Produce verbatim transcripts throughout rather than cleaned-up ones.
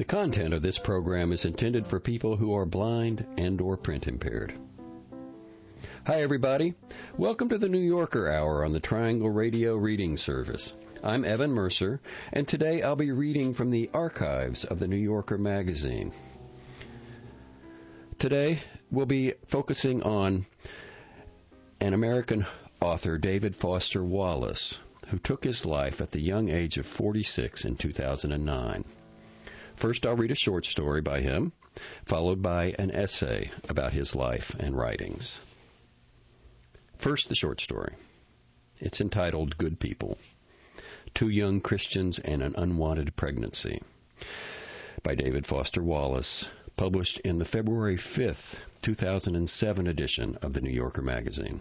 content of this program is intended for people who are blind and or print impaired. Hi everybody. Welcome to the New Yorker Hour on the Triangle Radio Reading Service. I'm Evan Mercer, and today I'll be reading from the archives of the New Yorker magazine. Today we'll be focusing on an American author, David Foster Wallace, who took his life at the young age of forty-six in two thousand nine. First, I'll read a short story by him, followed by an essay about his life and writings. First, the short story. It's entitled Good People, Two Young Christians and an Unwanted Pregnancy, by David Foster Wallace, published in the February fifth, two thousand seven edition of the New Yorker magazine.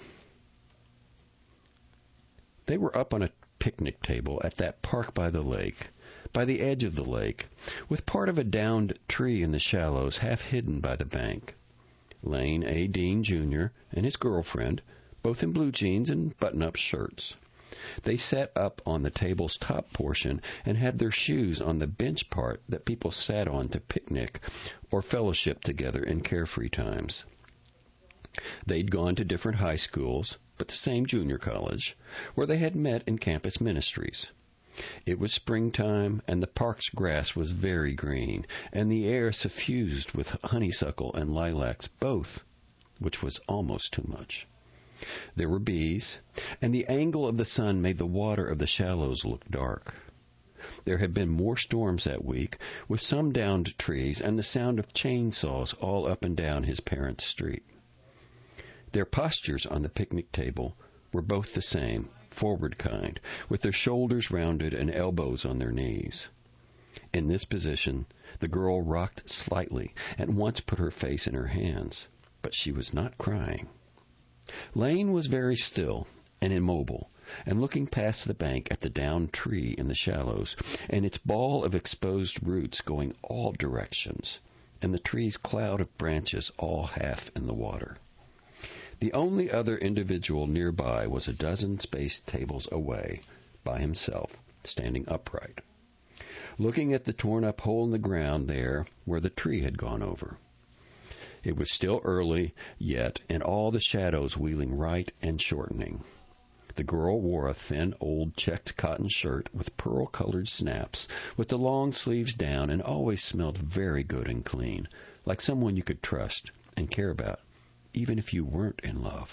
They were up on a picnic table at that park by the lake, by the edge of the lake, with part of a downed tree in the shallows half hidden by the bank. Lane A. Dean, Junior and his girlfriend, both in blue jeans and button-up shirts. They sat up on the table's top portion and had their shoes on the bench part that people sat on to picnic or fellowship together in carefree times. They'd gone to different high schools, but the same junior college, where they had met in campus ministries. It was springtime, and the park's grass was very green, and the air suffused with honeysuckle and lilacs both, which was almost too much. There were bees, and the angle of the sun made the water of the shallows look dark. There had been more storms that week, with some downed trees and the sound of chainsaws all up and down his parents' street. Their postures on the picnic table were both the same, forward kind, with their shoulders rounded and elbows on their knees. In this position, the girl rocked slightly and once put her face in her hands, but she was not crying. Lane was very still and immobile, and looking past the bank at the downed tree in the shallows, and its ball of exposed roots going all directions, and the tree's cloud of branches all half in the water. The only other individual nearby was a dozen spaced tables away, by himself, standing upright, looking at the torn-up hole in the ground there where the tree had gone over. It was still early, yet, and all the shadows wheeling right and shortening. The girl wore a thin, old checked cotton shirt with pearl-colored snaps, with the long sleeves down, and always smelled very good and clean, like someone you could trust and care about, even if you weren't in love.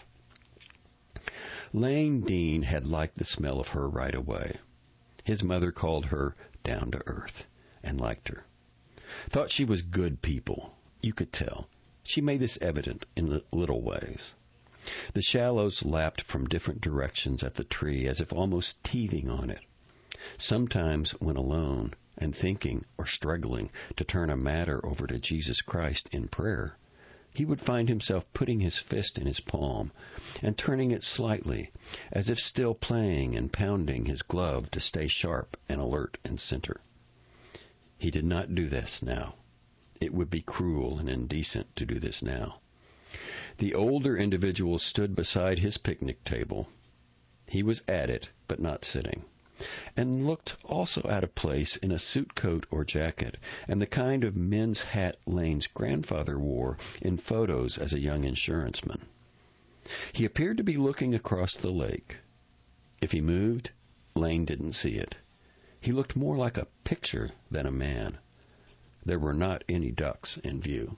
Lane Dean had liked the smell of her right away. His mother called her down to earth and liked her. Thought she was good people. You could tell. She made this evident in little ways. The shallows lapped from different directions at the tree as if almost teething on it. Sometimes when alone and thinking or struggling to turn a matter over to Jesus Christ in prayer, he would find himself putting his fist in his palm and turning it slightly, as if still playing and pounding his glove to stay sharp and alert and center. He did not do this now. It would be cruel and indecent to do this now. The older individual stood beside his picnic table. He was at it, but not sitting, and looked also out of place in a suit coat or jacket, and the kind of men's hat Lane's grandfather wore in photos as a young insuranceman. He appeared to be looking across the lake. If he moved, Lane didn't see it. He looked more like a picture than a man. There were not any ducks in view.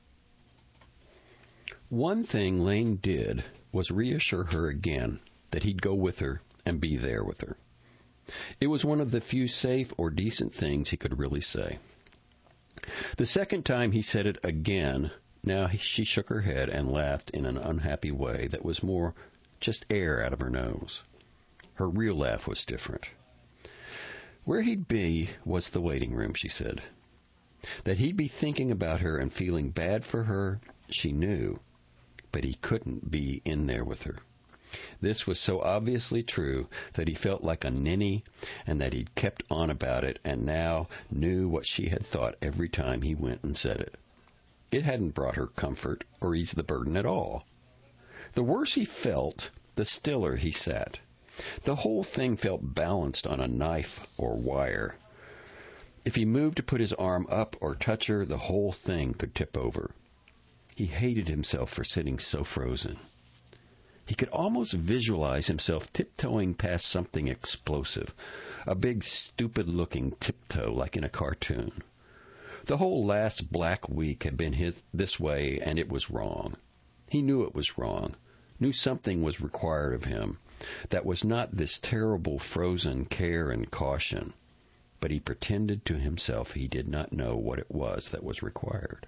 One thing Lane did was reassure her again that he'd go with her and be there with her. It was one of the few safe or decent things he could really say. The second time he said it again, now she shook her head and laughed in an unhappy way that was more just air out of her nose. Her real laugh was different. Where he'd be was the waiting room, she said. That he'd be thinking about her and feeling bad for her, she knew, but he couldn't be in there with her. This was so obviously true that he felt like a ninny, and that he'd kept on about it and now knew what she had thought every time he went and said it. It hadn't brought her comfort or eased the burden at all. The worse he felt, the stiller he sat. The whole thing felt balanced on a knife or wire. If he moved to put his arm up or touch her, the whole thing could tip over. He hated himself for sitting so frozen. He could almost visualize himself tiptoeing past something explosive, a big, stupid-looking tiptoe like in a cartoon. The whole last black week had been his, this way, and it was wrong. He knew it was wrong, knew something was required of him that was not this terrible frozen care and caution, but he pretended to himself he did not know what it was that was required.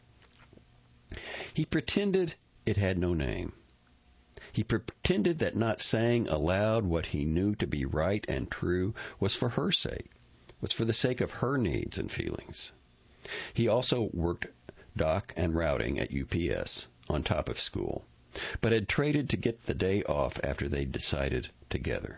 He pretended it had no name. He pretended that not saying aloud what he knew to be right and true was for her sake, was for the sake of her needs and feelings. He also worked dock and routing at U P S on top of school, but had traded to get the day off after they decided together.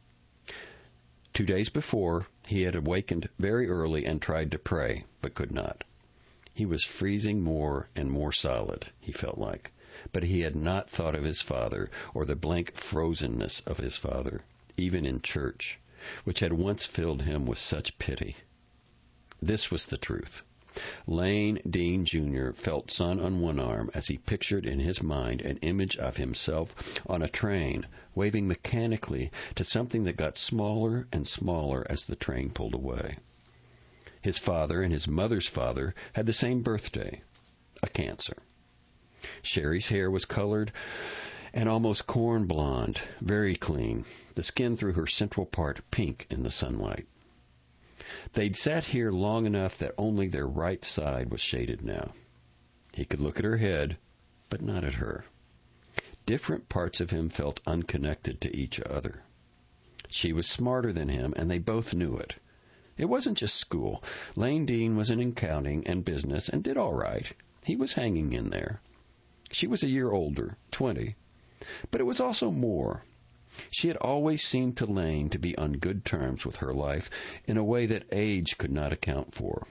Two days before, he had awakened very early and tried to pray, but could not. He was freezing more and more solid, he felt like. But he had not thought of his father or the blank frozenness of his father, even in church, which had once filled him with such pity. This was the truth. Lane Dean Junior felt sun on one arm as he pictured in his mind an image of himself on a train, waving mechanically to something that got smaller and smaller as the train pulled away. His father and his mother's father had the same birthday, a cancer. Sherry's hair was colored and almost corn blonde, very clean, the skin through her central part pink in the sunlight. They'd sat here long enough that only their right side was shaded now. He could look at her head, but not at her. Different parts of him felt unconnected to each other. She was smarter than him, and they both knew it. It wasn't just school. Lane Dean was in accounting and business and did all right. He was hanging in there. She was a year older, twenty, but it was also more. She had always seemed to Lane to be on good terms with her life in a way that age could not account for.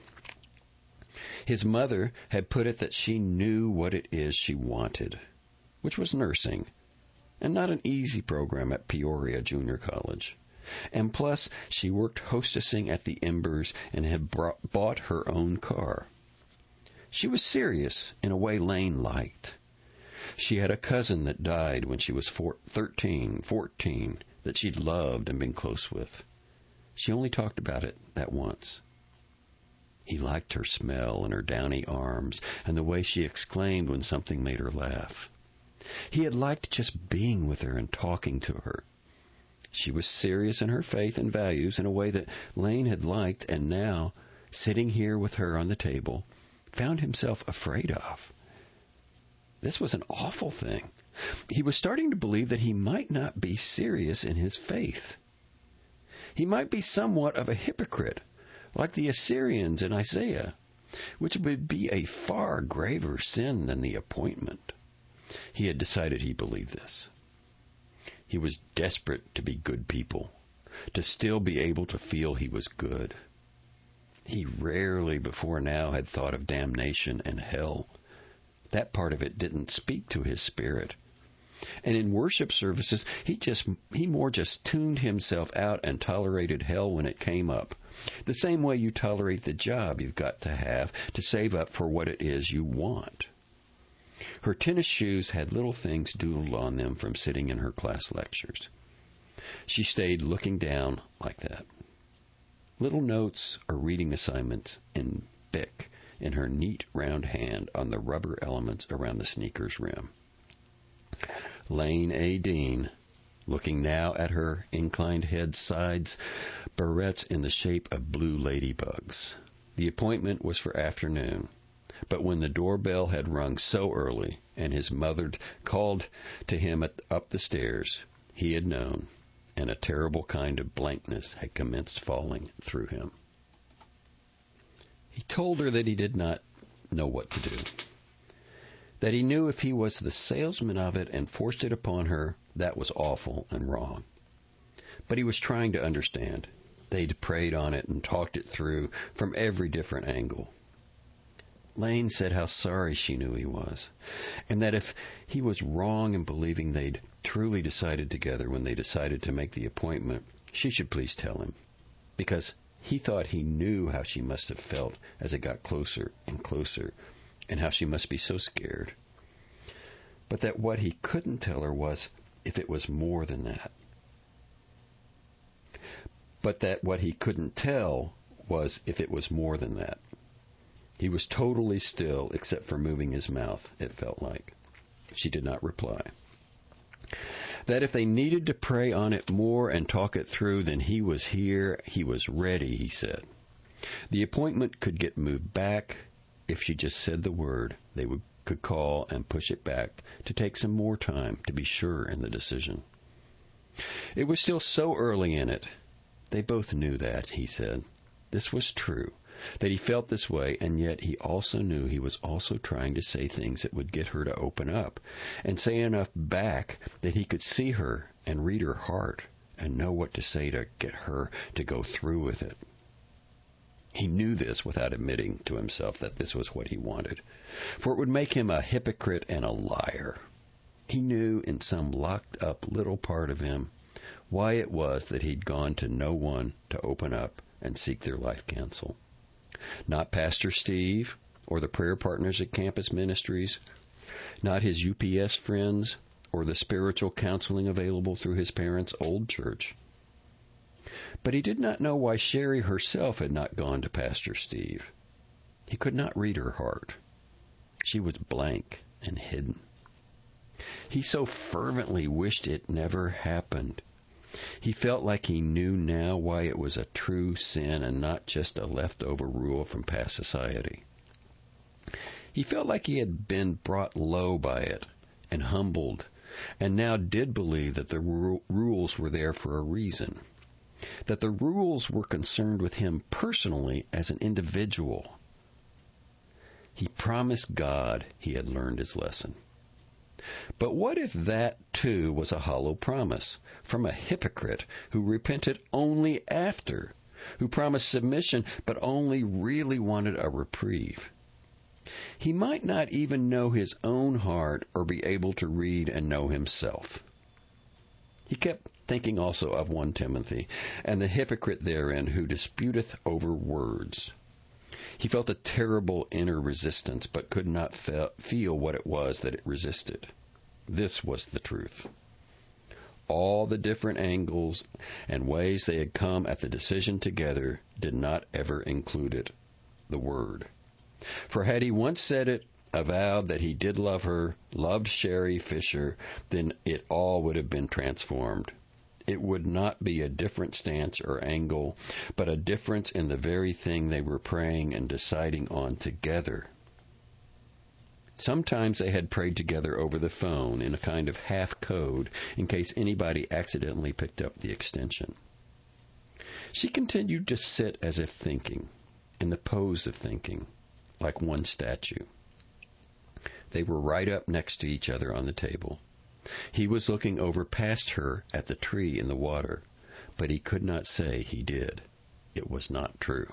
His mother had put it that she knew what it is she wanted, which was nursing, and not an easy program at Peoria Junior College. And plus, she worked hostessing at the Embers and had brought, bought her own car. She was serious in a way Lane liked. She had a cousin that died when she was four, thirteen, fourteen, that she'd loved and been close with. She only talked about it that once. He liked her smell and her downy arms and the way she exclaimed when something made her laugh. He had liked just being with her and talking to her. She was serious in her faith and values in a way that Lane had liked, and now, sitting here with her on the table, found himself afraid of. This was an awful thing. He was starting to believe that he might not be serious in his faith. He might be somewhat of a hypocrite, like the Assyrians in Isaiah, which would be a far graver sin than the appointment. He had decided he believed this. He was desperate to be good people, to still be able to feel he was good. He rarely before now had thought of damnation and hell. That part of it didn't speak to his spirit. And in worship services, he just he more just tuned himself out and tolerated hell when it came up. The same way you tolerate the job you've got to have to save up for what it is you want. Her tennis shoes had little things doodled on them from sitting in her class lectures. She stayed looking down like that. Little notes or reading assignments in Bic in her neat round hand on the rubber elements around the sneaker's rim. Lane A. Dean, looking now at her inclined head sides, barrettes in the shape of blue ladybugs. The appointment was for afternoon, but when the doorbell had rung so early and his mother called to him at, up the stairs, he had known, and a terrible kind of blankness had commenced falling through him. He told her that he did not know what to do, that he knew if he was the salesman of it and forced it upon her, that was awful and wrong. But he was trying to understand. They'd prayed on it and talked it through from every different angle. Lane said how sorry she knew he was, and that if he was wrong in believing they'd truly decided together when they decided to make the appointment, she should please tell him, because He thought he knew how she must have felt as it got closer and closer, and how she must be so scared. But that what he couldn't tell her was if it was more than that. But that what he couldn't tell was if it was more than that. He was totally still except for moving his mouth, it felt like. She did not reply. That if they needed to pray on it more and talk it through, then he was here, he was ready, he said. The appointment could get moved back. If she just said the word, they would, could call and push it back to take some more time to be sure in the decision. It was still so early in it. They both knew that, he said. This was true, that he felt this way, and yet he also knew he was also trying to say things that would get her to open up, and say enough back that he could see her and read her heart and know what to say to get her to go through with it. He knew this without admitting to himself that this was what he wanted, for it would make him a hypocrite and a liar. He knew in some locked-up little part of him why it was that he'd gone to no one to open up and seek their life counsel. Not Pastor Steve or the prayer partners at Campus Ministries, not his U P S friends or the spiritual counseling available through his parents' old church. But he did not know why Sherry herself had not gone to Pastor Steve. He could not read her heart. She was blank and hidden. He so fervently wished it never happened. He felt like he knew now why it was a true sin and not just a leftover rule from past society. He felt like he had been brought low by it and humbled, and now did believe that the ru- rules were there for a reason, that the rules were concerned with him personally as an individual. He promised God he had learned his lesson. But what if that, too, was a hollow promise from a hypocrite who repented only after, who promised submission but only really wanted a reprieve? He might not even know his own heart or be able to read and know himself. He kept thinking also of First Timothy and the hypocrite therein who disputeth over words. He felt a terrible inner resistance, but could not fe- feel what it was that it resisted. This was the truth. All the different angles and ways they had come at the decision together did not ever include it, the word. For had he once said it, avowed that he did love her, loved Sherry Fisher, then it all would have been transformed. It would not be a different stance or angle, but a difference in the very thing they were praying and deciding on together. Sometimes they had prayed together over the phone in a kind of half code in case anybody accidentally picked up the extension. She continued to sit as if thinking, in the pose of thinking, like one statue. They were right up next to each other on the table. He was looking over past her at the tree in the water, but he could not say he did. It was not true.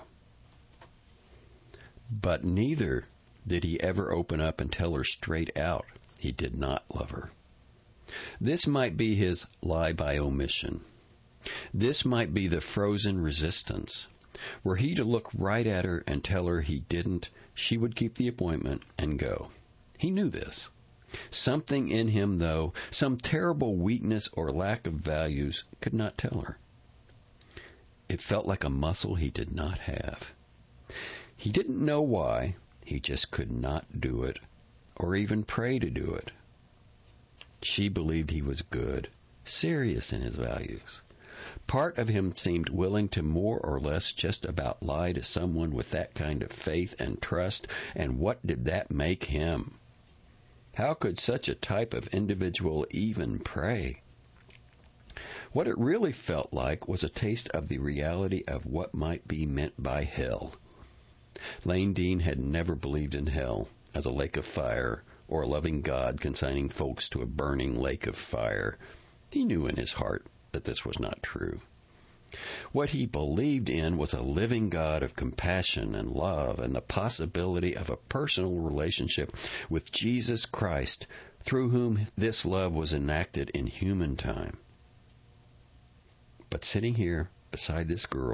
But neither did he ever open up and tell her straight out he did not love her. This might be his lie by omission. This might be the frozen resistance. Were he to look right at her and tell her he didn't, she would keep the appointment and go. He knew this. Something in him, though, some terrible weakness or lack of values, could not tell her. It felt like a muscle he did not have. He didn't know why. He just could not do it, or even pray to do it. She believed he was good, serious in his values. Part of him seemed willing to more or less just about lie to someone with that kind of faith and trust, and what did that make him? How could such a type of individual even pray? What it really felt like was a taste of the reality of what might be meant by hell. Lane Dean had never believed in hell as a lake of fire or a loving God consigning folks to a burning lake of fire. He knew in his heart that this was not true. What he believed in was a living God of compassion and love and the possibility of a personal relationship with Jesus Christ, through whom this love was enacted in human time. But sitting here beside this girl,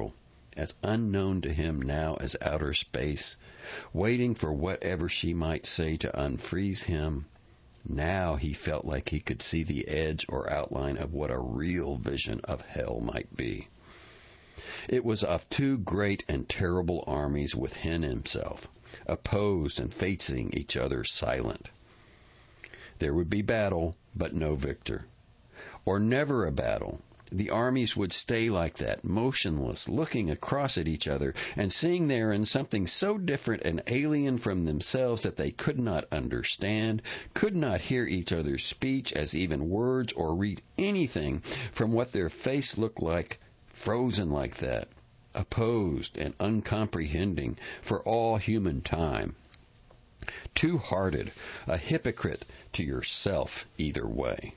as unknown to him now as outer space, waiting for whatever she might say to unfreeze him. Now he felt like he could see the edge or outline of what a real vision of hell might be. It was of two great and terrible armies within himself, opposed and facing each other silent. There would be battle, but no victor. Or never a battle. The armies would stay like that, motionless, looking across at each other and seeing therein something so different and alien from themselves that they could not understand, could not hear each other's speech as even words or read anything from what their face looked like, frozen like that, opposed and uncomprehending for all human time. Two-hearted, a hypocrite to yourself either way.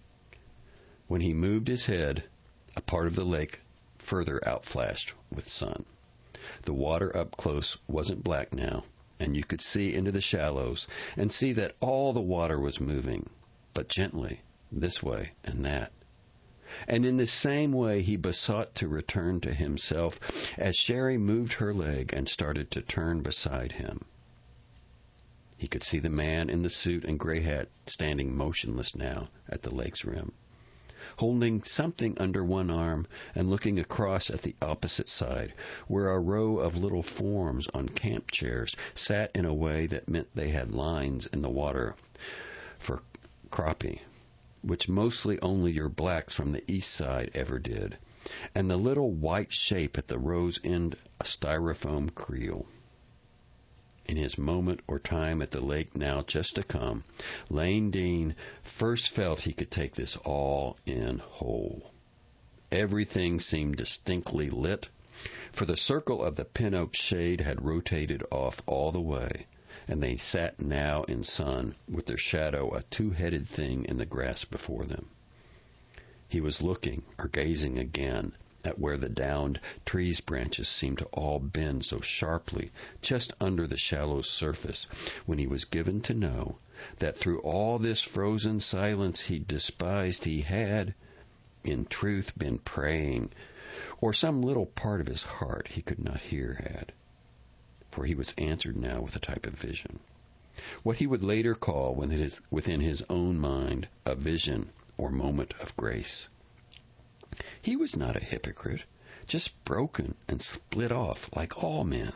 When he moved his head, a part of the lake further outflashed with sun. The water up close wasn't black now, and you could see into the shallows and see that all the water was moving, but gently, this way and that. And in the same way he besought to return to himself as Sherry moved her leg and started to turn beside him. He could see the man in the suit and gray hat standing motionless now at the lake's rim, holding something under one arm and looking across at the opposite side, where a row of little forms on camp chairs sat in a way that meant they had lines in the water for crappie, which mostly only your blacks from the east side ever did, and the little white shape at the row's end a styrofoam creel. In his moment or time at the lake now just to come, Lane Dean first felt he could take this all in whole. Everything seemed distinctly lit, for the circle of the pin oak shade had rotated off all the way, and they sat now in sun with their shadow a two-headed thing in the grass before them. He was looking, or gazing again, at where the downed trees' branches seemed to all bend so sharply just under the shallow surface, when he was given to know that through all this frozen silence he despised he had, in truth, been praying, or some little part of his heart he could not hear had. For he was answered now with a type of vision, what he would later call within his own mind a vision or moment of grace. He was not a hypocrite, just broken and split off like all men.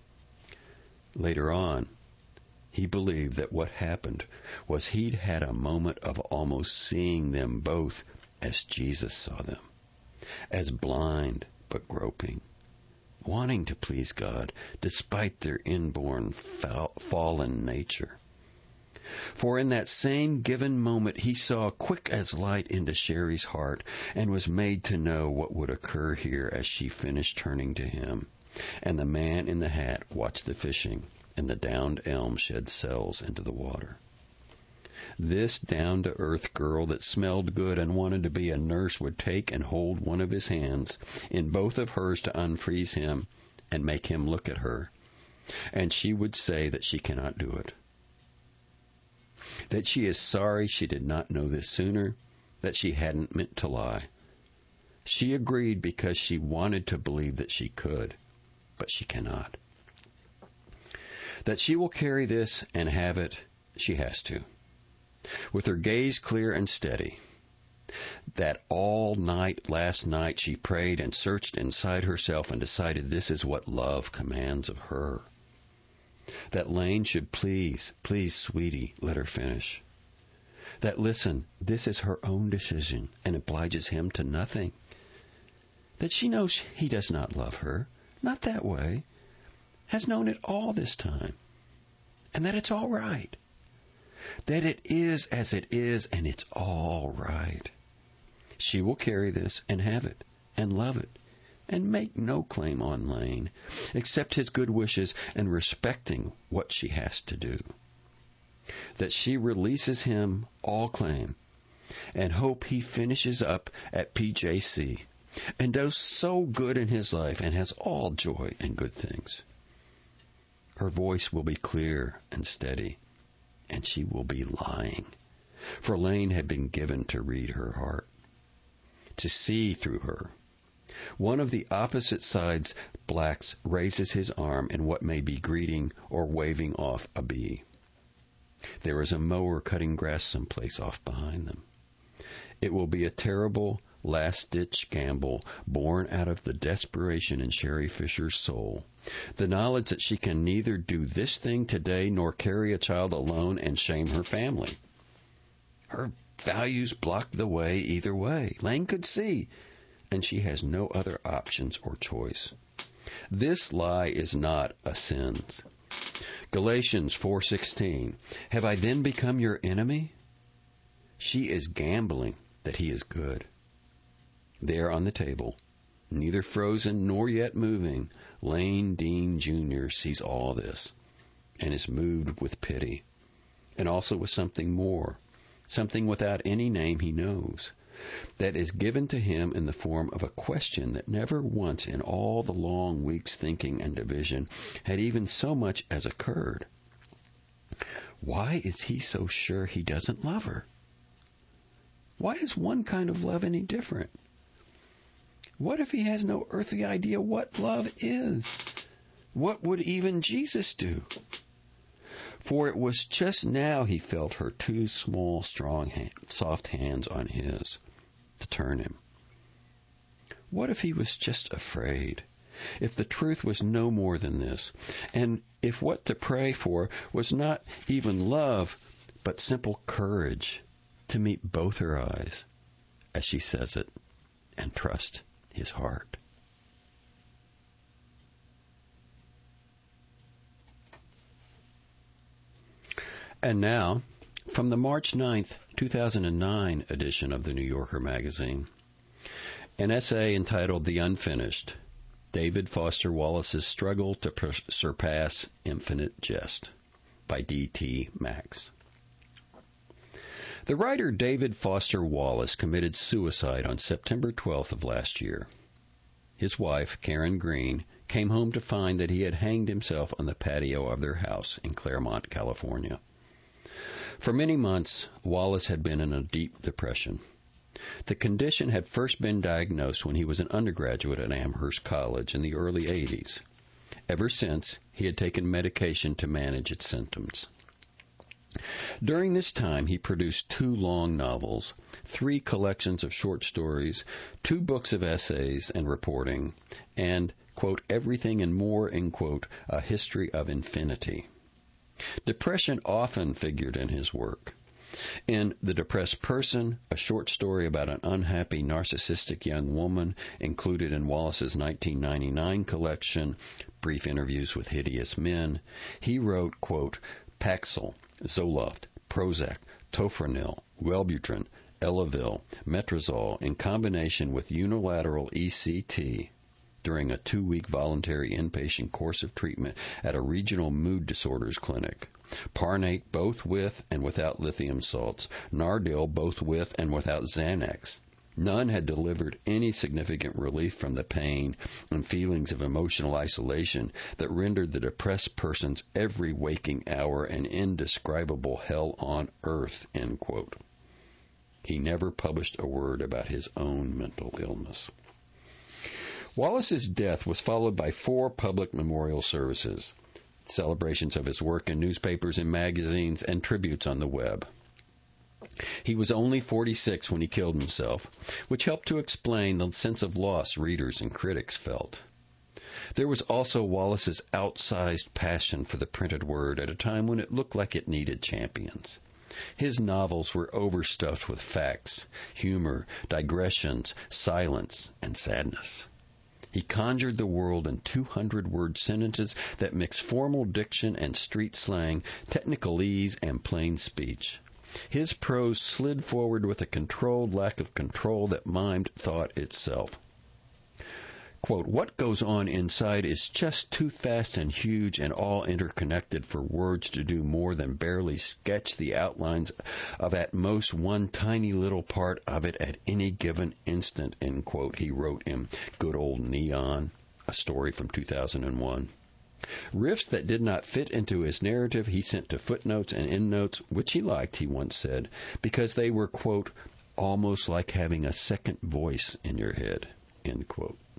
Later on, he believed that what happened was he'd had a moment of almost seeing them both as Jesus saw them, as blind but groping, wanting to please God despite their inborn foul, fallen nature. For in that same given moment he saw quick as light into Sherry's heart and was made to know what would occur here as she finished turning to him, and the man in the hat watched the fishing, and the downed elm shed cells into the water. This down-to-earth girl that smelled good and wanted to be a nurse would take and hold one of his hands in both of hers to unfreeze him and make him look at her, and she would say that she cannot do it, that she is sorry she did not know this sooner, that she hadn't meant to lie. She agreed because she wanted to believe that she could, but she cannot. That she will carry this and have it, she has to, with her gaze clear and steady. That all night last night she prayed and searched inside herself and decided this is what love commands of her. That Lane should please, please, sweetie, let her finish. That, listen, this is her own decision and obliges him to nothing. That she knows he does not love her, not that way, has known it all this time, and that it's all right. That it is as it is, and it's all right. She will carry this and have it and love it, and make no claim on Lane, except his good wishes and respecting what she has to do. That she releases him all claim, and hope he finishes up at P J C, and does so good in his life, and has all joy and good things. Her voice will be clear and steady, and she will be lying, for Lane had been given to read her heart, to see through her, One of the opposite side's blacks raises his arm in what may be greeting or waving off a bee. There is a mower cutting grass someplace off behind them. It will be a terrible last-ditch gamble born out of the desperation in Sherry Fisher's soul, the knowledge that she can neither do this thing today nor carry a child alone and shame her family. Her values block the way either way. Lane could see, and she has no other options or choice. This lie is not a sin. Galatians four sixteen, have I then become your enemy? She is gambling that he is good. There on the table, neither frozen nor yet moving, Lane Dean Junior sees all this and is moved with pity, and also with something more, something without any name he knows, that is given to him in the form of a question that never once in all the long weeks' thinking and division had even so much as occurred. Why is he so sure he doesn't love her? Why is one kind of love any different? What if he has no earthly idea what love is? What would even Jesus do? For it was just now he felt her two small, strong, hand, soft hands on his to turn him. What if he was just afraid? If the truth was no more than this, and if what to pray for was not even love, but simple courage to meet both her eyes as she says it and trust his heart. And now, from the March ninth, two thousand nine edition of the New Yorker magazine, an essay entitled The Unfinished, David Foster Wallace's Struggle to per- Surpass Infinite Jest, by D T Max. The writer David Foster Wallace committed suicide on September twelfth of last year. His wife, Karen Green, came home to find that he had hanged himself on the patio of their house in Claremont, California. For many months, Wallace had been in a deep depression. The condition had first been diagnosed when he was an undergraduate at Amherst College in the early eighties. Ever since, he had taken medication to manage its symptoms. During this time, he produced two long novels, three collections of short stories, two books of essays and reporting, and, quote, everything and more in, quote, a history of infinity. Depression often figured in his work. In The Depressed Person, a short story about an unhappy, narcissistic young woman included in Wallace's nineteen ninety-nine collection, Brief Interviews with Hideous Men, he wrote, quote, Paxil, Zoloft, Prozac, Tofranil, Wellbutrin, Elavil, Metrazole in combination with unilateral E C T during a two-week voluntary inpatient course of treatment at a regional mood disorders clinic. Parnate both with and without lithium salts. Nardil both with and without Xanax. None had delivered any significant relief from the pain and feelings of emotional isolation that rendered the depressed person's every waking hour an indescribable hell on earth, end quote. He never published a word about his own mental illness. Wallace's death was followed by four public memorial services, celebrations of his work in newspapers and magazines, and tributes on the web. He was only forty-six when he killed himself, which helped to explain the sense of loss readers and critics felt. There was also Wallace's outsized passion for the printed word at a time when it looked like it needed champions. His novels were overstuffed with facts, humor, digressions, silence, and sadness. He conjured the world in two hundred word sentences that mix formal diction and street slang, technicalese and plain speech. His prose slid forward with a controlled lack of control that mimed thought itself. Quote, what goes on inside is just too fast and huge and all interconnected for words to do more than barely sketch the outlines of at most one tiny little part of it at any given instant, end quote, he wrote in Good Old Neon, a story from two thousand one. Riffs that did not fit into his narrative he sent to footnotes and endnotes, which he liked, he once said, because they were, quote, almost like having a second voice in your head, end quote.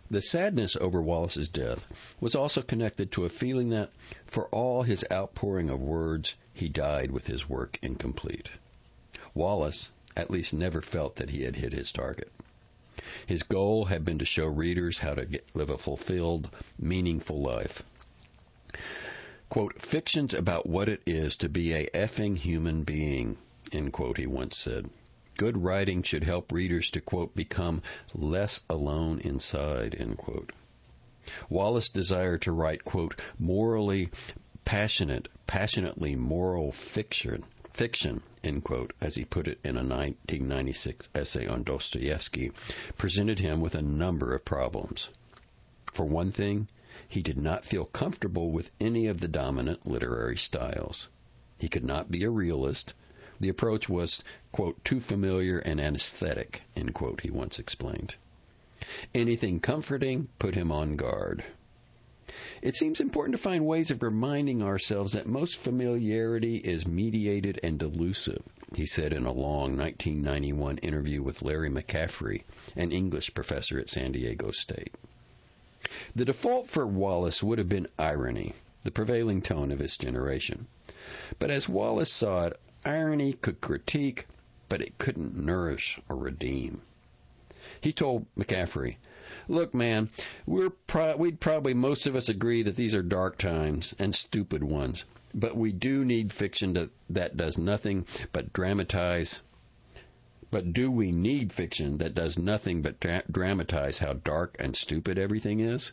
The sadness over Wallace's death was also connected to a feeling that, for all his outpouring of words, he died with his work incomplete. Wallace, at least, never felt that he had hit his target. His goal had been to show readers how to get, live a fulfilled, meaningful life. Quote, "Fiction's about what it is to be a effing human being," end quote, he once said. Good writing should help readers to, quote, "become less alone inside," end quote. Wallace desired to write, quote, "morally passionate, passionately moral fiction, fiction," end quote, as he put it in a nineteen ninety-six essay on Dostoevsky, presented him with a number of problems. For one thing, he did not feel comfortable with any of the dominant literary styles. He could not be a realist. The approach was, quote, "too familiar and anesthetic," end quote, he once explained. Anything comforting put him on guard. It seems important to find ways of reminding ourselves that most familiarity is mediated and delusive, he said in a long nineteen ninety-one interview with Larry McCaffrey, an English professor at San Diego State. The default for Wallace would have been irony, the prevailing tone of his generation. But as Wallace saw it, irony could critique, but it couldn't nourish or redeem. He told McCaffrey, "Look, man, we're pro- we'd probably most of us agree that these are dark times and stupid ones, but we do need fiction to, that does nothing but dramatize. But do we need fiction that does nothing but dra- dramatize how dark and stupid everything is?"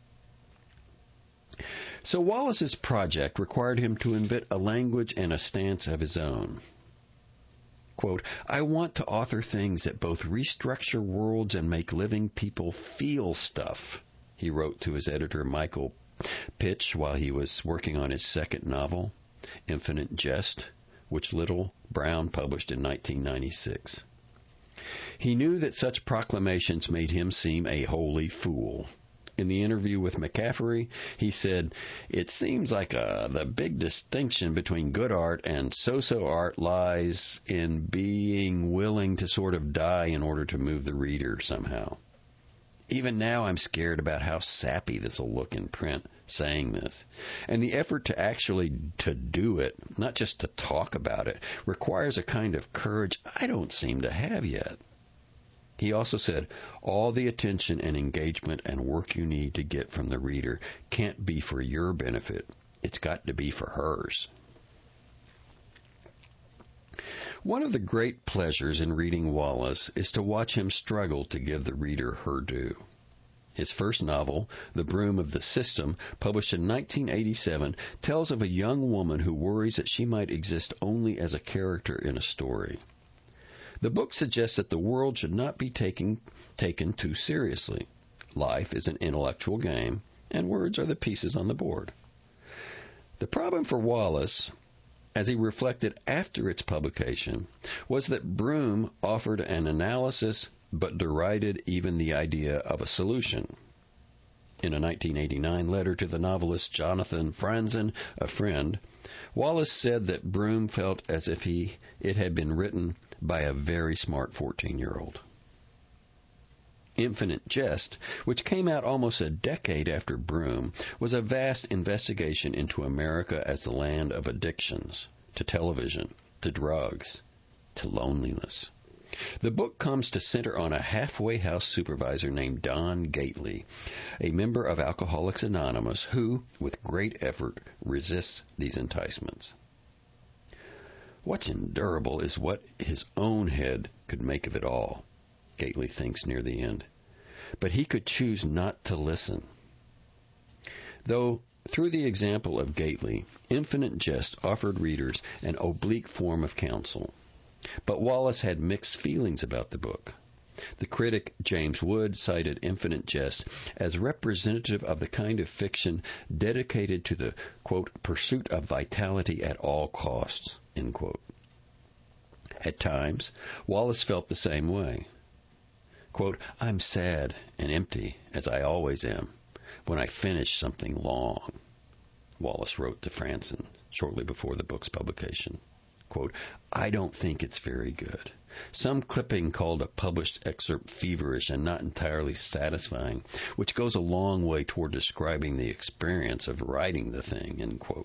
So Wallace's project required him to invent a language and a stance of his own. Quote, "I want to author things that both restructure worlds and make living people feel stuff," he wrote to his editor Michael Pitch while he was working on his second novel, Infinite Jest, which Little Brown published in nineteen ninety-six. He knew that such proclamations made him seem a holy fool. In the interview with McCaffrey, he said, "It seems like uh, the big distinction between good art and so-so art lies in being willing to sort of die in order to move the reader somehow. Even now I'm scared about how sappy this will look in print, saying this. And the effort to actually to do it, not just to talk about it, requires a kind of courage I don't seem to have yet." He also said, "All the attention and engagement and work you need to get from the reader can't be for your benefit. It's got to be for hers." One of the great pleasures in reading Wallace is to watch him struggle to give the reader her due. His first novel, The Broom of the System, published in nineteen eighty-seven, tells of a young woman who worries that she might exist only as a character in a story. The book suggests that the world should not be taken, taken too seriously. Life is an intellectual game, and words are the pieces on the board. The problem for Wallace, as he reflected after its publication, was that Broom offered an analysis but derided even the idea of a solution. In a nineteen eighty-nine letter to the novelist Jonathan Franzen, a friend, Wallace said that Broom felt as if he it had been written by a very smart fourteen-year-old. Infinite Jest, which came out almost a decade after Broom, was a vast investigation into America as the land of addictions, to television, to drugs, to loneliness. The book comes to center on a halfway house supervisor named Don Gately, a member of Alcoholics Anonymous who, with great effort, resists these enticements. What's endurable is what his own head could make of it all, Gately thinks near the end. But he could choose not to listen. Though, through the example of Gately, Infinite Jest offered readers an oblique form of counsel. But Wallace had mixed feelings about the book. The critic James Wood cited Infinite Jest as representative of the kind of fiction dedicated to the, quote, pursuit of vitality at all costs, end quote. At times, Wallace felt the same way. Quote, "I'm sad and empty, as I always am, when I finish something long," Wallace wrote to Franzen shortly before the book's publication. Quote, "I don't think it's very good. Some clipping called a published excerpt feverish and not entirely satisfying, which goes a long way toward describing the experience of writing the thing, end quote.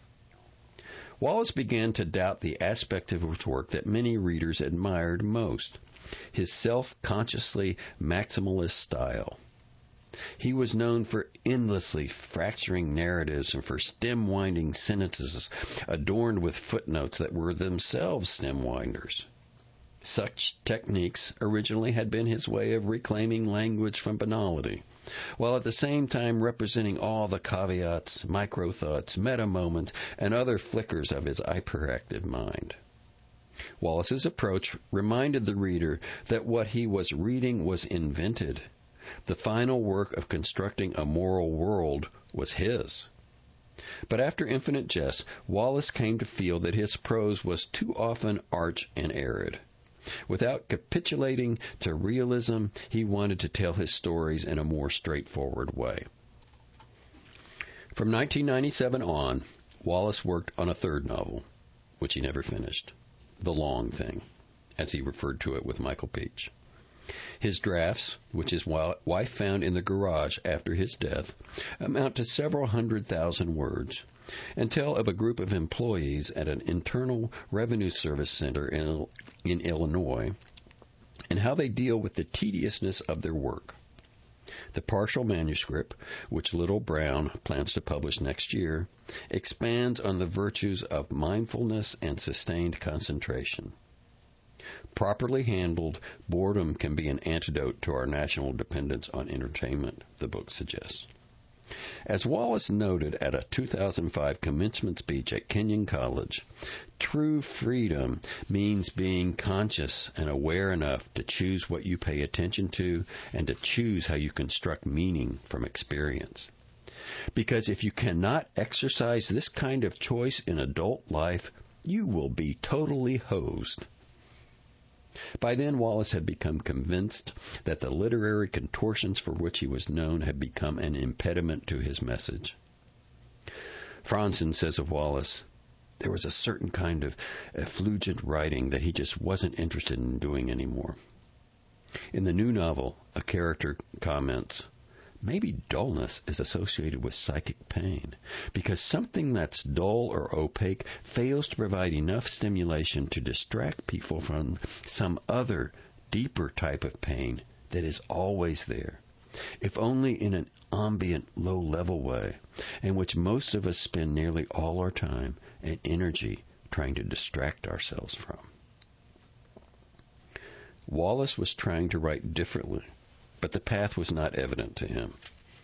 Wallace began to doubt the aspect of his work that many readers admired most, his self-consciously maximalist style. He was known for endlessly fracturing narratives and for stem-winding sentences adorned with footnotes that were themselves stem-winders. Such techniques originally had been his way of reclaiming language from banality, while at the same time representing all the caveats, micro-thoughts, meta-moments, and other flickers of his hyperactive mind. Wallace's approach reminded the reader that what he was reading was invented. The final work of constructing a moral world was his. But after Infinite Jest, Wallace came to feel that his prose was too often arch and arid. Without capitulating to realism, he wanted to tell his stories in a more straightforward way. From nineteen ninety-seven on, Wallace worked on a third novel, which he never finished, The Long Thing, as he referred to it with Michael Peach. His drafts, which his wife found in the garage after his death, amount to several hundred thousand words, and tell of a group of employees at an Internal Revenue Service center in, in Illinois and how they deal with the tediousness of their work. The partial manuscript, which Little Brown plans to publish next year, expands on the virtues of mindfulness and sustained concentration. Properly handled, boredom can be an antidote to our national dependence on entertainment, the book suggests. As Wallace noted at a two thousand five commencement speech at Kenyon College, true freedom means being conscious and aware enough to choose what you pay attention to and to choose how you construct meaning from experience. Because if you cannot exercise this kind of choice in adult life, you will be totally hosed. By then, Wallace had become convinced that the literary contortions for which he was known had become an impediment to his message. Franzen says of Wallace, there was a certain kind of effulgent writing that he just wasn't interested in doing anymore. In the new novel, a character comments, maybe dullness is associated with psychic pain, because something that's dull or opaque fails to provide enough stimulation to distract people from some other, deeper type of pain that is always there, if only in an ambient, low-level way, in which most of us spend nearly all our time and energy trying to distract ourselves from. Wallace was trying to write differently, but the path was not evident to him.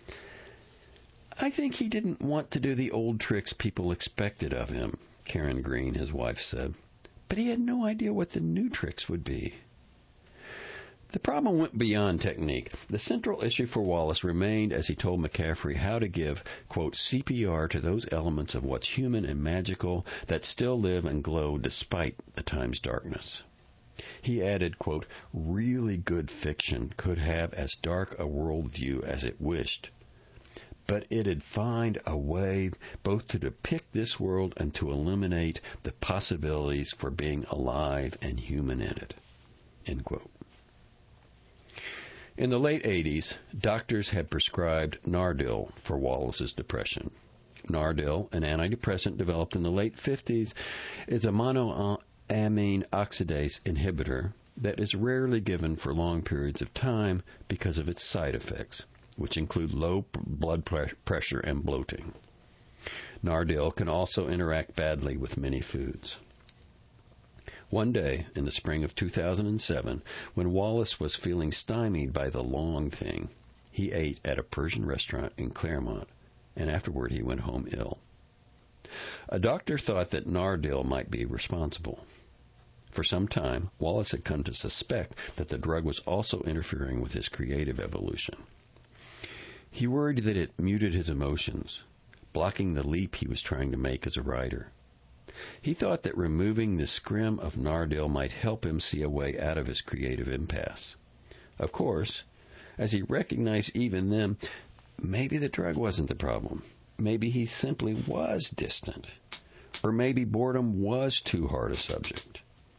I think he didn't want to do the old tricks people expected of him, Karen Green, his wife, said, but he had no idea what the new tricks would be. The problem went beyond technique. The central issue for Wallace remained, as he told McCaffrey, how to give, quote, C P R to those elements of what's human and magical that still live and glow despite the time's darkness. He added, quote, really good fiction could have as dark a worldview as it wished, but it'd find a way both to depict this world and to eliminate the possibilities for being alive and human in it, end quote. In the late eighties, doctors had prescribed Nardil for Wallace's depression. Nardil, an antidepressant developed in the late fifties, is a monoamine oxidase inhibitor that is rarely given for long periods of time because of its side effects, which include low blood pressure and bloating. Nardil can also interact badly with many foods. One day, in the spring of two thousand seven, when Wallace was feeling stymied by the long thing, he ate at a Persian restaurant in Claremont, and afterward he went home ill. A doctor thought that Nardil might be responsible. For some time, Wallace had come to suspect that the drug was also interfering with his creative evolution. He worried that it muted his emotions, blocking the leap he was trying to make as a writer. He thought that removing the scrim of Nardil might help him see a way out of his creative impasse. Of course, as he recognized even then, maybe the drug wasn't the problem. Maybe he simply was distant. Or maybe boredom was too hard a subject.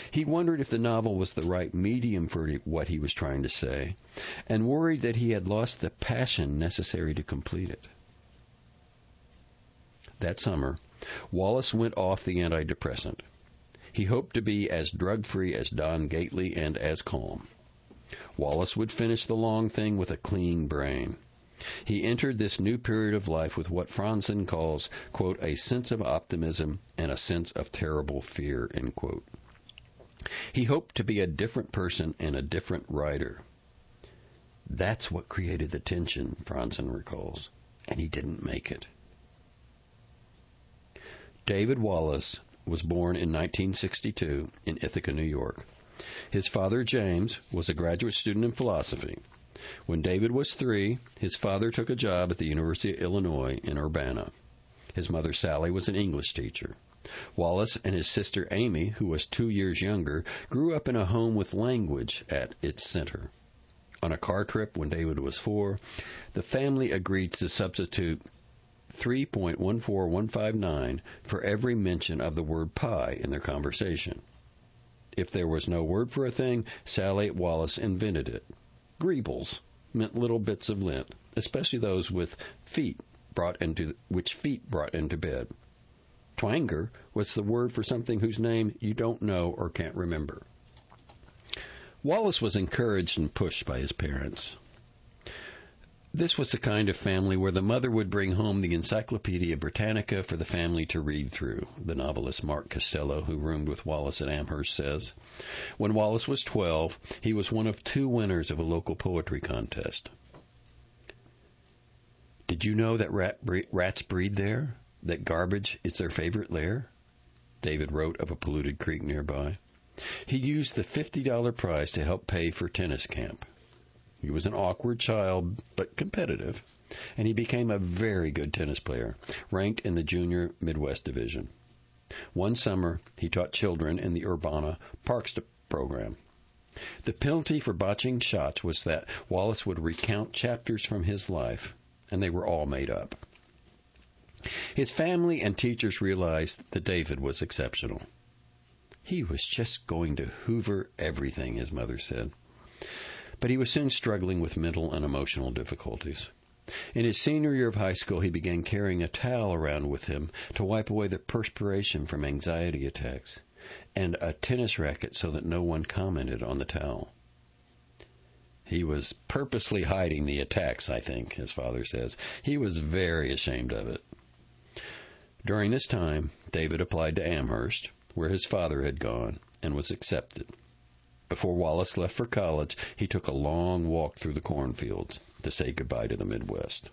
He wondered if the novel was the right medium for what he was trying to say, and worried that he had lost the passion necessary to complete it. That summer, Wallace went off the antidepressant. He hoped to be as drug-free as Don Gately and as calm. Wallace would finish the long thing with a clean brain. He entered this new period of life with what Franzen calls, quote, a sense of optimism and a sense of terrible fear, end quote. He hoped to be a different person and a different writer. That's what created the tension, Franzen recalls, and he didn't make it. David Wallace was born in nineteen sixty-two in Ithaca, New York. His father, James, was a graduate student in philosophy. When David was three, his father took a job at the University of Illinois in Urbana. His mother, Sally, was an English teacher. Wallace and his sister, Amy, who was two years younger, grew up in a home with language at its center. On a car trip when David was four, the family agreed to substitute three point one four one five nine for every mention of the word pie in their conversation. If there was no word for a thing, Sally Wallace invented it. Greebles meant little bits of lint, especially those with feet brought into which feet brought into bed. Twanger was the word for something whose name you don't know or can't remember. Wallace was encouraged and pushed by his parents. This was the kind of family where the mother would bring home the Encyclopedia Britannica for the family to read through, the novelist Mark Costello, who roomed with Wallace at Amherst, says. When Wallace was twelve, he was one of two winners of a local poetry contest. Did you know that rat bre- rats breed there? That garbage is their favorite lair? David wrote of a polluted creek nearby. He used the fifty dollars prize to help pay for tennis camp. He was an awkward child, but competitive, and he became a very good tennis player, ranked in the junior Midwest division. One summer, he taught children in the Urbana Parks program. The penalty for botching shots was that Wallace would recount chapters from his life, and they were all made up. His family and teachers realized that David was exceptional. He was just going to hoover everything, his mother said. But he was soon struggling with mental and emotional difficulties. In his senior year of high school, he began carrying a towel around with him to wipe away the perspiration from anxiety attacks, and a tennis racket so that no one commented on the towel. He was purposely hiding the attacks, I think, his father says. He was very ashamed of it. During this time, David applied to Amherst, where his father had gone, and was accepted. Before Wallace left for college, he took a long walk through the cornfields to say goodbye to the Midwest.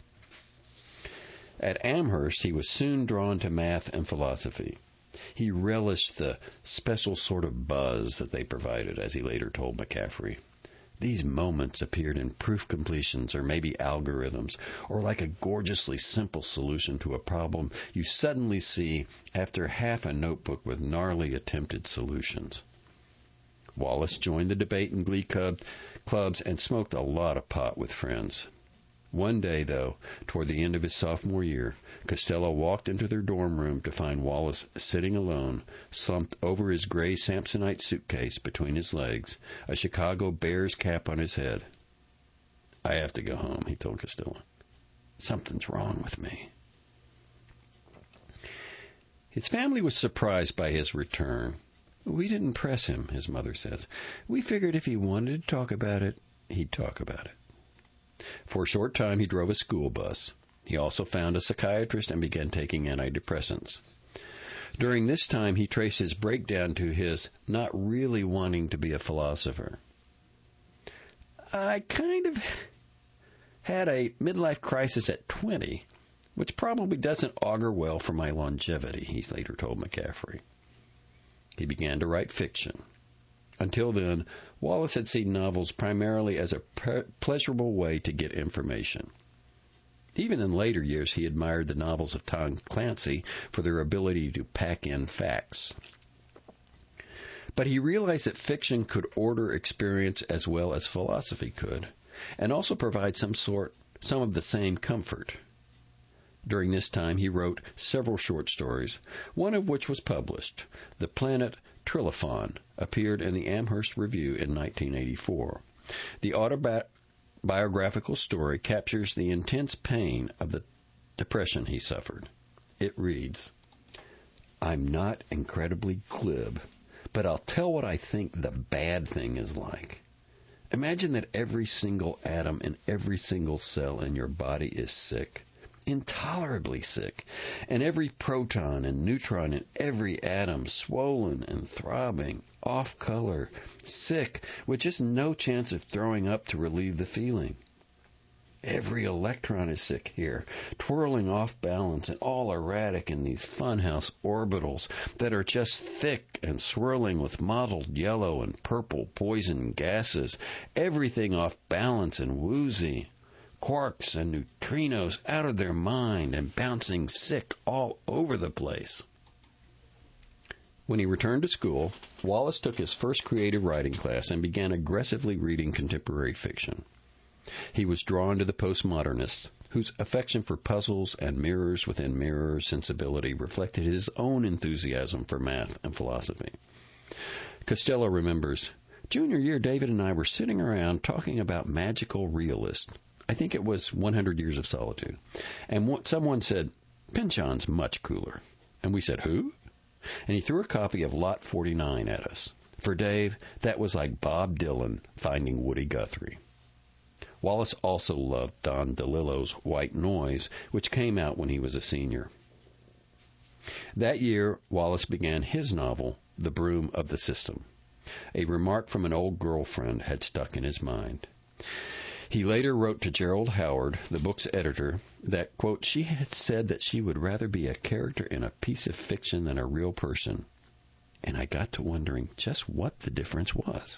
At Amherst, he was soon drawn to math and philosophy. He relished the special sort of buzz that they provided, as he later told McCaffrey. These moments appeared in proof completions or maybe algorithms, or like a gorgeously simple solution to a problem you suddenly see after half a notebook with gnarly attempted solutions. Wallace joined the debate and glee club, clubs and smoked a lot of pot with friends. One day, though, toward the end of his sophomore year, Costello walked into their dorm room to find Wallace sitting alone, slumped over his gray Samsonite suitcase between his legs, a Chicago Bears cap on his head. I have to go home, he told Costello. Something's wrong with me. His family was surprised by his return. We didn't press him, his mother says. We figured if he wanted to talk about it, he'd talk about it. For a short time, he drove a school bus. He also found a psychiatrist and began taking antidepressants. During this time, he traced his breakdown to his not really wanting to be a philosopher. I kind of had a midlife crisis at twenty, which probably doesn't augur well for my longevity, he later told McCaffrey. He began to write fiction. Until then, Wallace had seen novels primarily as a pre- pleasurable way to get information. Even in later years, he admired the novels of Tom Clancy for their ability to pack in facts. But he realized that fiction could order experience as well as philosophy could, and also provide some sort, some of the same comfort. During this time, he wrote several short stories, one of which was published. The Planet Trilithon appeared in the Amherst Review in nineteen eighty-four. The autobiographical story captures the intense pain of the depression he suffered. It reads, "I'm not incredibly glib, but I'll tell what I think the bad thing is like. Imagine that every single atom in every single cell in your body is sick, intolerably sick, and every proton and neutron in every atom swollen and throbbing, off color, sick, with just no chance of throwing up to relieve the feeling. Every electron is sick here, twirling off balance and all erratic in these funhouse orbitals that are just thick and swirling with mottled yellow and purple poison gases, everything off balance and woozy. Quarks and neutrinos out of their mind and bouncing sick all over the place." When he returned to school, Wallace took his first creative writing class and began aggressively reading contemporary fiction. He was drawn to the postmodernists, whose affection for puzzles and mirrors within mirrors sensibility reflected his own enthusiasm for math and philosophy. Costello remembers, "Junior year, David and I were sitting around talking about magical realists. I think it was one hundred Years of Solitude. And someone said, 'Pynchon's much cooler.' And we said, 'Who?' And he threw a copy of Lot forty-nine at us. For Dave, that was like Bob Dylan finding Woody Guthrie." Wallace also loved Don DeLillo's White Noise, which came out when he was a senior. That year, Wallace began his novel, The Broom of the System. A remark from an old girlfriend had stuck in his mind. He later wrote to Gerald Howard, the book's editor, that, quote, "She had said that she would rather be a character in a piece of fiction than a real person. And I got to wondering just what the difference was."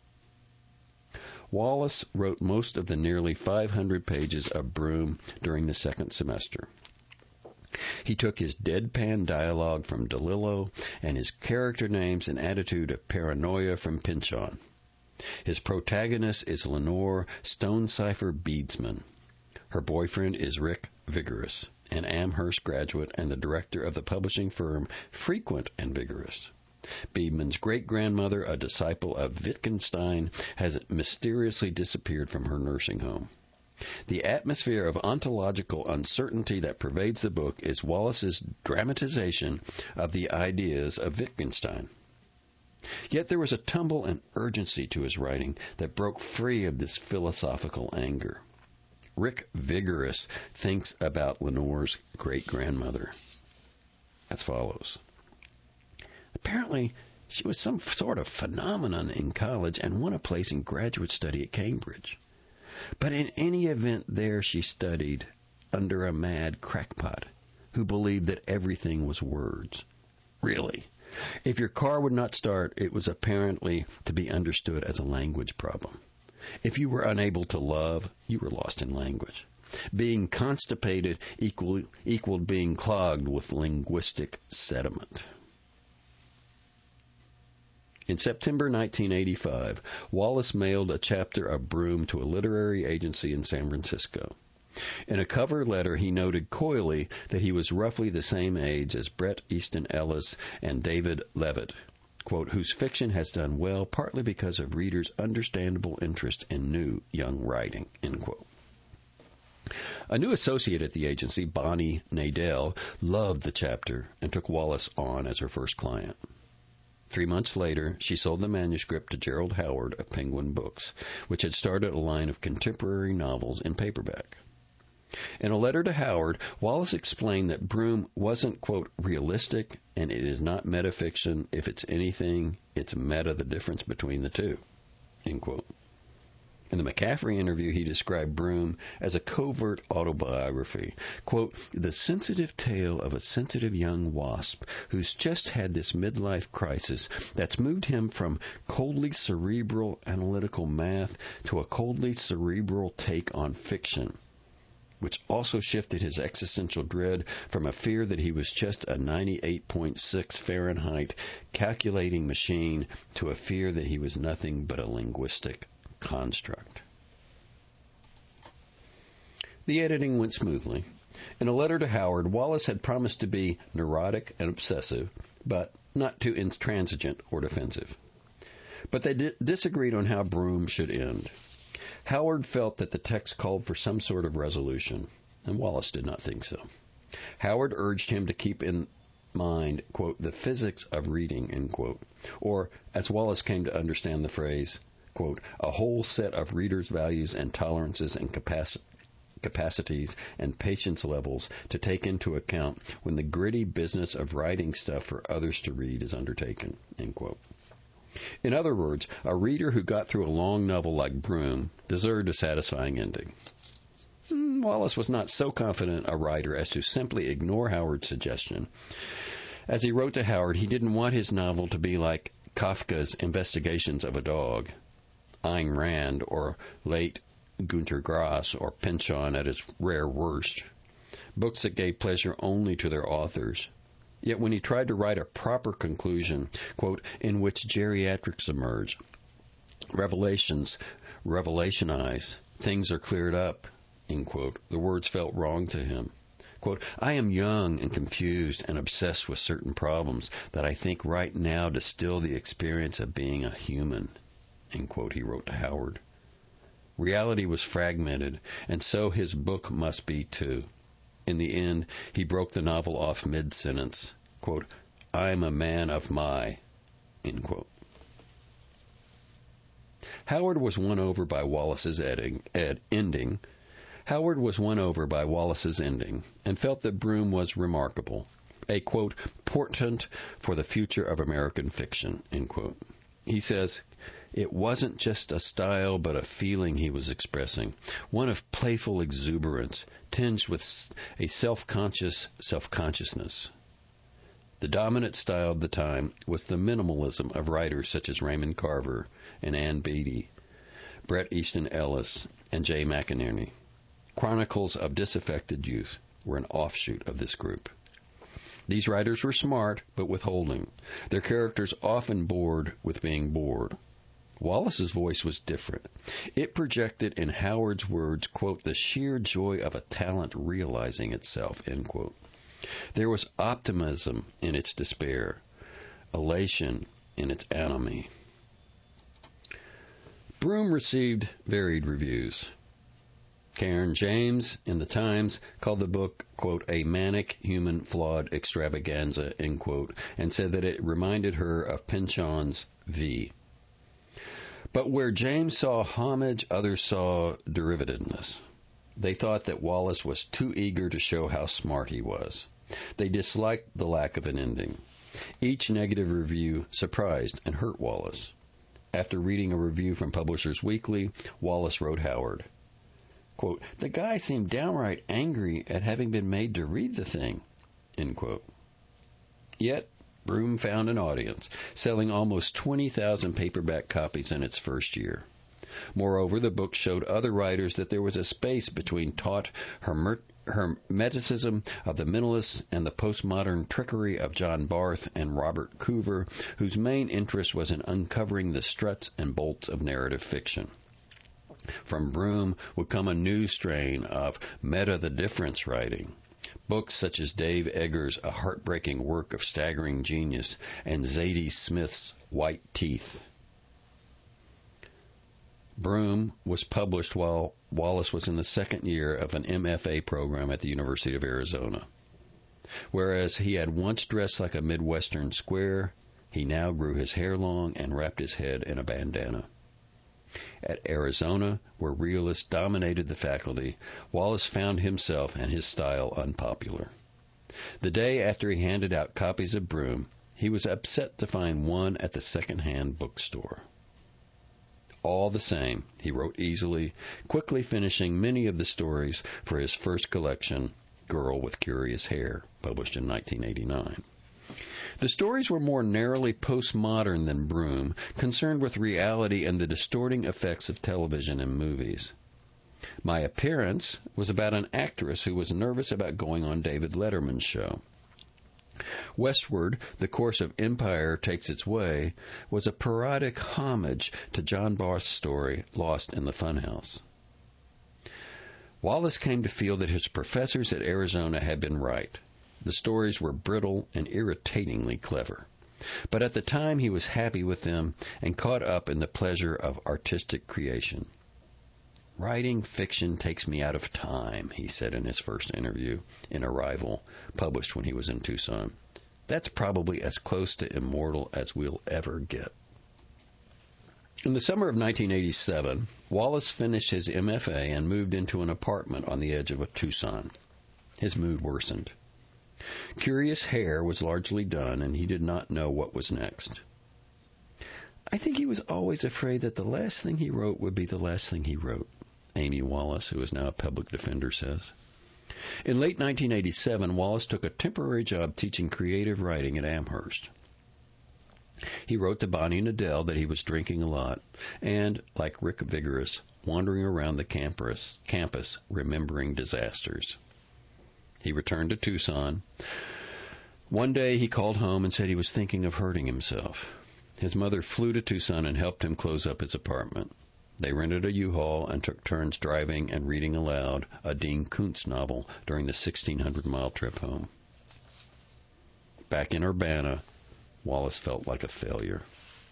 Wallace wrote most of the nearly five hundred pages of Broom during the second semester. He took his deadpan dialogue from DeLillo and his character names and attitude of paranoia from Pynchon. His protagonist is Lenore Stonecipher Beadsman. Her boyfriend is Rick Vigorous, an Amherst graduate and the director of the publishing firm Frequent and Vigorous. Beadman's great-grandmother, a disciple of Wittgenstein, has mysteriously disappeared from her nursing home. The atmosphere of ontological uncertainty that pervades the book is Wallace's dramatization of the ideas of Wittgenstein. Yet there was a tumble and urgency to his writing that broke free of this philosophical anger. Rick Vigorous thinks about Lenore's great-grandmother as follows. Apparently, she was some sort of phenomenon in college and won a place in graduate study at Cambridge. But in any event, there she studied under a mad crackpot who believed that everything was words. Really, if your car would not start, it was apparently to be understood as a language problem. If you were unable to love, you were lost in language. Being constipated equal, equaled being clogged with linguistic sediment. In September nineteen eighty-five, Wallace mailed a chapter of Broom to a literary agency in San Francisco. In a cover letter, he noted coyly that he was roughly the same age as Bret Easton Ellis and David Levitt, quote, whose fiction has done well partly because of readers' understandable interest in new young writing, end quote. A new associate at the agency, Bonnie Nadell, loved the chapter and took Wallace on as her first client. Three months later, she sold the manuscript to Gerald Howard of Penguin Books, which had started a line of contemporary novels in paperback. In a letter to Howard, Wallace explained that Broom wasn't, quote, realistic, and it is not metafiction. If it's anything, it's meta, the difference between the two, end quote. In the McCaffrey interview, he described Broom as a covert autobiography, quote, the sensitive tale of a sensitive young wasp who's just had this midlife crisis that's moved him from coldly cerebral analytical math to a coldly cerebral take on fiction, which also shifted his existential dread from a fear that he was just a ninety-eight point six Fahrenheit calculating machine to a fear that he was nothing but a linguistic construct. The editing went smoothly. In a letter to Howard, Wallace had promised to be neurotic and obsessive, but not too intransigent or defensive. But they di- disagreed on how Broom should end. Howard felt that the text called for some sort of resolution, and Wallace did not think so. Howard urged him to keep in mind, quote, the physics of reading, end quote, or, as Wallace came to understand the phrase, quote, a whole set of readers' values and tolerances and capaci- capacities and patience levels to take into account when the gritty business of writing stuff for others to read is undertaken, end quote. In other words, a reader who got through a long novel like Broom deserved a satisfying ending. Wallace was not so confident a writer as to simply ignore Howard's suggestion. As he wrote to Howard, he didn't want his novel to be like Kafka's Investigations of a Dog, Ayn Rand, or late Günter Grass, or Pynchon at his rare worst, books that gave pleasure only to their authors. Yet when he tried to write a proper conclusion, quote, in which geriatrics emerge, revelations revolutionize, things are cleared up, end quote, the words felt wrong to him. Quote, I am young and confused and obsessed with certain problems that I think right now distill the experience of being a human, end quote, he wrote to Howard. Reality was fragmented, and so his book must be too. In the end, he broke the novel off mid-sentence, quote, I'm a man of my, end quote. Howard was won over by Wallace's ed- ed- ending. Howard was won over by Wallace's ending and felt that Broom was remarkable, a, quote, portent for the future of American fiction, end quote. He says, it wasn't just a style but a feeling he was expressing, one of playful exuberance, tinged with a self-conscious self-consciousness. The dominant style of the time was the minimalism of writers such as Raymond Carver and Ann Beattie, Bret Easton Ellis, and Jay McInerney. Chronicles of Disaffected Youth were an offshoot of this group. These writers were smart, but withholding. Their characters often bored with being bored. Wallace's voice was different. It projected, in Howard's words, quote, the sheer joy of a talent realizing itself, end quote. There was optimism in its despair, elation in its anomie. Broom received varied reviews. Karen James in the Times called the book, quote, a manic, human, flawed extravaganza, end quote, and said that it reminded her of Pynchon's V. But where James saw homage, others saw derivativeness. They thought that Wallace was too eager to show how smart he was. They disliked the lack of an ending. Each negative review surprised and hurt Wallace. After reading a review from Publishers Weekly, Wallace wrote Howard, quote, the guy seemed downright angry at having been made to read the thing, end quote. Yet, Broom found an audience, selling almost twenty thousand paperback copies in its first year. Moreover, the book showed other writers that there was a space between taut hermet- hermeticism of the mentalists and the postmodern trickery of John Barth and Robert Coover, whose main interest was in uncovering the struts and bolts of narrative fiction. From Broom would come a new strain of meta the difference writing. Books such as Dave Eggers' A Heartbreaking Work of Staggering Genius and Zadie Smith's White Teeth. Broom was published while Wallace was in the second year of an M F A program at the University of Arizona. Whereas he had once dressed like a Midwestern square, he now grew his hair long and wrapped his head in a bandana. At Arizona, where realists dominated the faculty, Wallace found himself and his style unpopular. The day after he handed out copies of Broom, he was upset to find one at the second-hand bookstore. All the same, he wrote easily, quickly finishing many of the stories for his first collection, Girl with Curious Hair, published in nineteen eighty-nine. The stories were more narrowly postmodern than Broom, concerned with reality and the distorting effects of television and movies. My Appearance was about an actress who was nervous about going on David Letterman's show. Westward, The Course of Empire Takes Its Way was a parodic homage to John Barth's story, Lost in the Funhouse. Wallace came to feel that his professors at Arizona had been right. The stories were brittle and irritatingly clever. But at the time he was happy with them and caught up in the pleasure of artistic creation. "Writing fiction takes me out of time," he said in his first interview in Arrival, published when he was in Tucson. "That's probably as close to immortal as we'll ever get." In the summer of nineteen eighty-seven, Wallace finished his M F A and moved into an apartment on the edge of Tucson. His mood worsened. Curious Hair was largely done, and he did not know what was next. "I think he was always afraid that the last thing he wrote would be the last thing he wrote," Amy Wallace, who is now a public defender, says. In late nineteen eighty-seven, Wallace took a temporary job teaching creative writing at Amherst. He wrote to Bonnie and Adele that he was drinking a lot and, like Rick Vigorous, wandering around the campus, campus remembering disasters. He returned to Tucson. One day he called home and said he was thinking of hurting himself. His mother flew to Tucson and helped him close up his apartment. They rented a U-Haul and took turns driving and reading aloud a Dean Koontz novel during the sixteen hundred mile trip home. Back in Urbana, Wallace felt like a failure.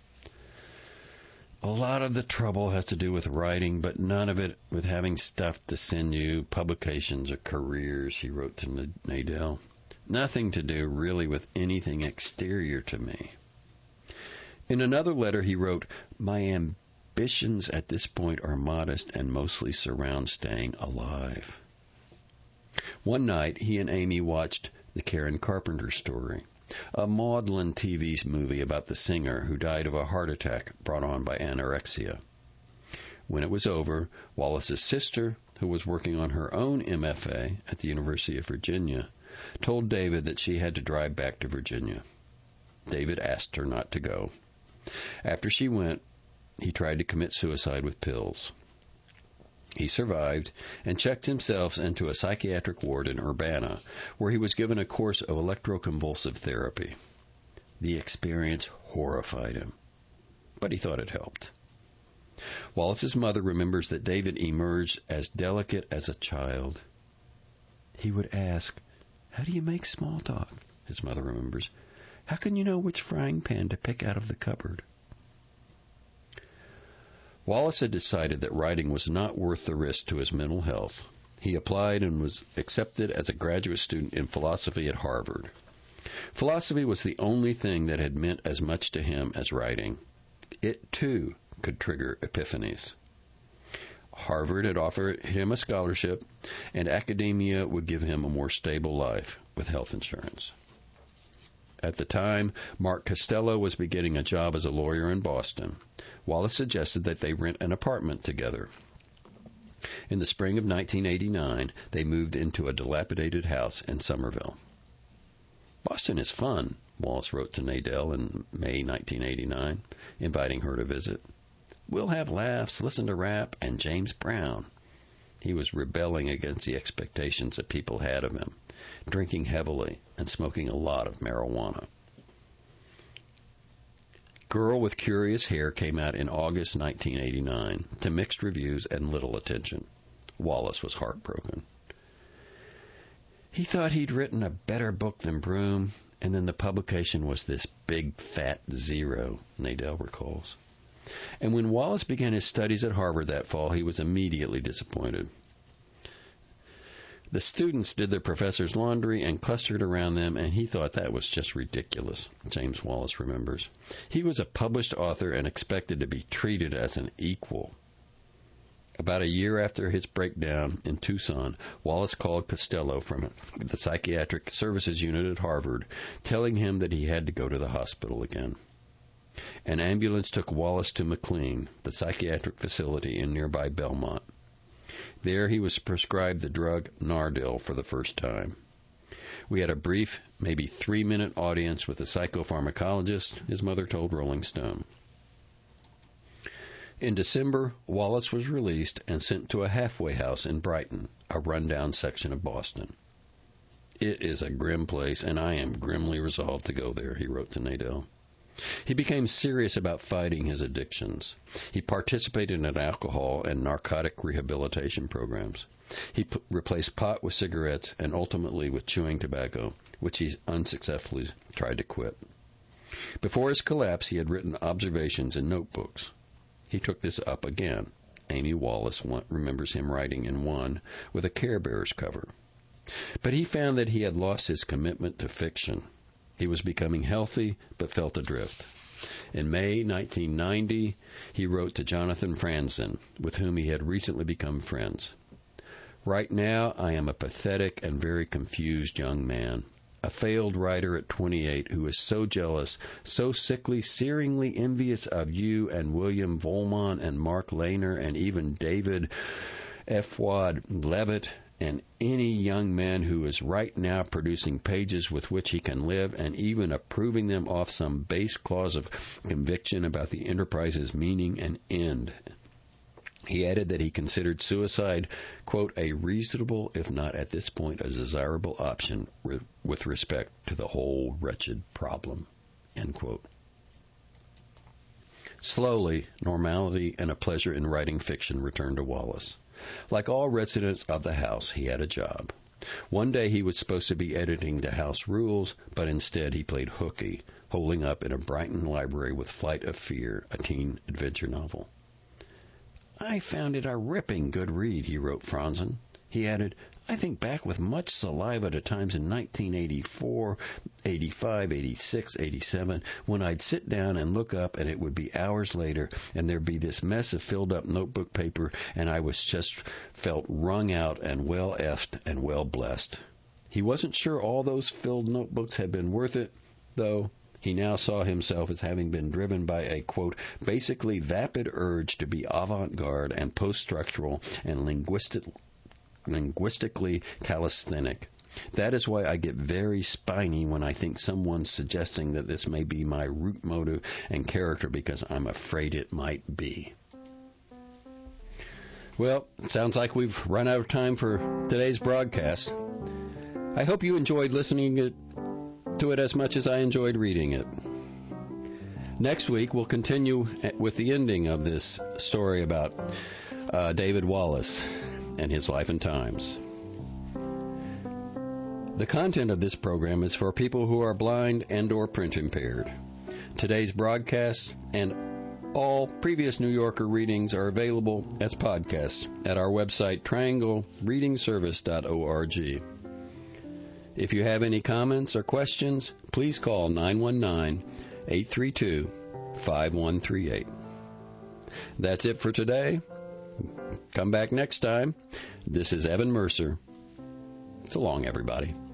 "A lot of the trouble has to do with writing, but none of it with having stuff to send you, publications or careers," he wrote to Nadel. "Nothing to do really with anything exterior to me." In another letter he wrote, "My ambitions at this point are modest and mostly surround staying alive." One night he and Amy watched The Karen Carpenter Story, a maudlin T V movie about the singer who died of a heart attack brought on by anorexia. When it was over, Wallace's sister, who was working on her own M F A at the University of Virginia, told David that she had to drive back to Virginia. David asked her not to go. After she went, he tried to commit suicide with pills. He survived and checked himself into a psychiatric ward in Urbana, where he was given a course of electroconvulsive therapy. The experience horrified him, but he thought it helped. Wallace's mother remembers that David emerged as delicate as a child. He would ask, "How do you make small talk?" his mother remembers. "How can you know which frying pan to pick out of the cupboard?" Wallace had decided that writing was not worth the risk to his mental health. He applied and was accepted as a graduate student in philosophy at Harvard. Philosophy was the only thing that had meant as much to him as writing. It, too, could trigger epiphanies. Harvard had offered him a scholarship, and academia would give him a more stable life with health insurance. At the time, Mark Costello was beginning a job as a lawyer in Boston. Wallace suggested that they rent an apartment together. In the spring of nineteen eighty-nine, they moved into a dilapidated house in Somerville. "Boston is fun," Wallace wrote to Nadel in May nineteen eighty-nine, inviting her to visit. "We'll have laughs, listen to rap, and James Brown." He was rebelling against the expectations that people had of him, drinking heavily and smoking a lot of marijuana. Girl with Curious Hair came out in August nineteen eighty-nine to mixed reviews and little attention. Wallace was heartbroken. He thought he'd written a better book than Broom, and then the publication was this big fat zero, Nadel recalls. And when Wallace began his studies at Harvard that fall, he was immediately disappointed. The students did their professors' laundry and clustered around them, and he thought that was just ridiculous, James Wallace remembers. He was a published author and expected to be treated as an equal. About a year after his breakdown in Tucson, Wallace called Costello from the Psychiatric Services Unit at Harvard, telling him that he had to go to the hospital again. An ambulance took Wallace to McLean, the psychiatric facility in nearby Belmont. There he was prescribed the drug Nardil for the first time. We had a brief, maybe three-minute audience with a psychopharmacologist, his mother told Rolling Stone. In December, Wallace was released and sent to a halfway house in Brighton, a rundown section of Boston. "It is a grim place, and I am grimly resolved to go there," he wrote to Nadel. He became serious about fighting his addictions. He participated in alcohol and narcotic rehabilitation programs. He p- replaced pot with cigarettes and ultimately with chewing tobacco, which he unsuccessfully tried to quit. Before his collapse, he had written observations in notebooks. He took this up again. Amy Wallace remembers him writing in one with a Care Bears cover. But he found that he had lost his commitment to fiction. He was becoming healthy, but felt adrift. In May nineteen ninety, he wrote to Jonathan Franzen, with whom he had recently become friends. Right now, I am a pathetic and very confused young man, a failed writer at twenty-eight who is so jealous, so sickly, searingly envious of you and William Volmont and Mark Lehner and even David Fuad Levitt and any young man who is right now producing pages with which he can live and even approving them off some base clause of conviction about the enterprise's meaning and end. He added that he considered suicide, quote, a reasonable, if not at this point a desirable option re- with respect to the whole wretched problem, end quote. Slowly, normality and a pleasure in writing fiction returned to Wallace. Like all residents of the house, he had a job. One day he was supposed to be editing the house rules, but instead he played hooky, holding up in a Brighton library with Flight of Fear, a teen adventure novel. I found it a ripping good read, he wrote Franzen. He added, I think back with much saliva to times in nineteen eighty-four, eighty-five, eighty-six, eighty-seven, when I'd sit down and look up and it would be hours later and there'd be this mess of filled up notebook paper and I was just felt wrung out and well effed and well blessed. He wasn't sure all those filled notebooks had been worth it, though. He now saw himself as having been driven by a, quote, basically vapid urge to be avant-garde and post-structural and linguistic, linguistically calisthenic. That is why I get very spiny when I think someone's suggesting that this may be my root motive and character because I'm afraid it might be. Well, it sounds like we've run out of time for today's broadcast. I hope you enjoyed listening to to it as much as I enjoyed reading it. Next week, we'll continue with the ending of this story about uh, David Wallace and his life and times. The content of this program is for people who are blind and or print impaired. Today's broadcast and all previous New Yorker readings are available as podcasts at our website, triangle reading service dot org. If you have any comments or questions, please call nine one nine, eight three two, five one three eight. That's it for today. Come back next time. This is Evan Mercer. So long, everybody.